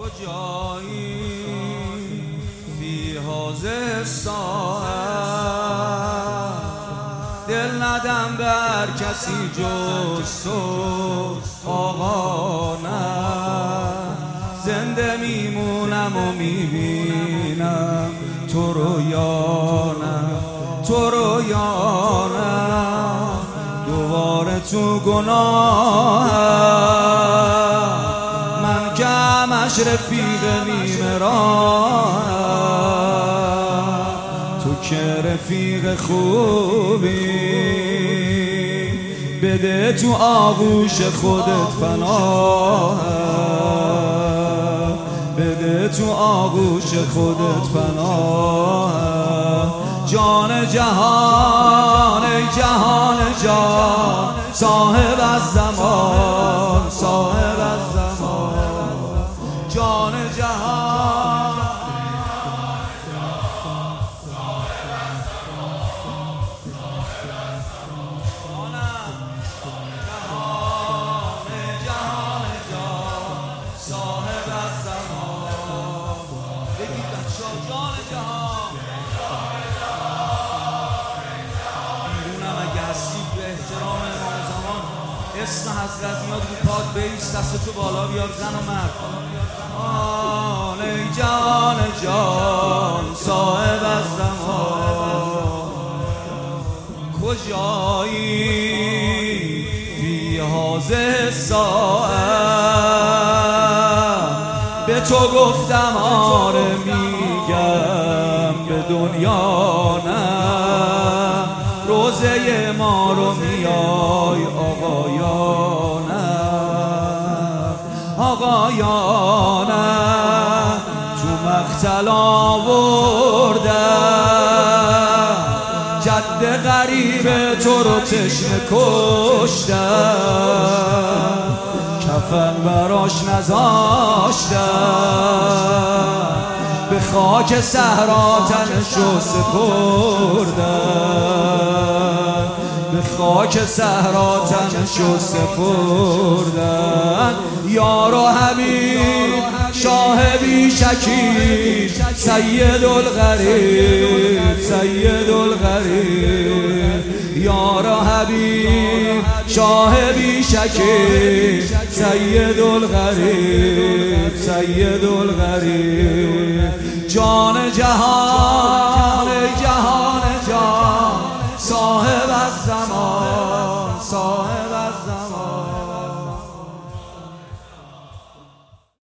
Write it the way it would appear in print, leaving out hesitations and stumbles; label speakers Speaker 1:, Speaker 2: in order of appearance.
Speaker 1: کجایی فی هذه الساعه دل ندم بر کسی جز تو آقا نه زنده میمونم و میبینم تو رو یا نه تو رو یا نه دوباره تو گناه من که همش رفیق نیمه راه تو که رفیق خوبی بده تو آغوش خودت پناه بده تو آغوش خودت پناه جان جهان ای جهان جان صاحب از زمان صاحب از زمان جان جهان اسم حضرت میاد رو پاد بیست دستتو بالا بیار زن و مرد آن ای جان جان صاحب از زمان کجایی فی هذه الساعه به تو گفتم آره میگم به دنیا نه روزه ما رو میای آقایانه تو مقتل آوردن جد غریب تو رو تشنه کشتن کفن براش نذاشتن به خاک صحرا تنشو سپردن به خاک صحرا تنشو سپردن یار و حبیب شاه بی شکی سید الغریب سید الغریب یار و حبیب شاه بی شکی سید الغریب سید الغریب جان جهان